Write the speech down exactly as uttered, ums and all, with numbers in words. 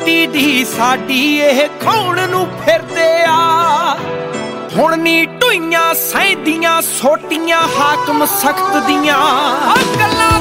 ਮਿੱਟੀ ਦੀ ਸਾਡੀ ਇਹ ਖਾਉਣ ਨੂੰ ਫਿਰਦੇ ਆ। ਹੁਣ ਨੀ ਢੂਈਆਂ ਸਹਿੰਦੀਆਂ ਸੋਟੀਆਂ ਹਾਕਮ ਸਖਤ ਦੀਆਂ ਗੱਲਾਂ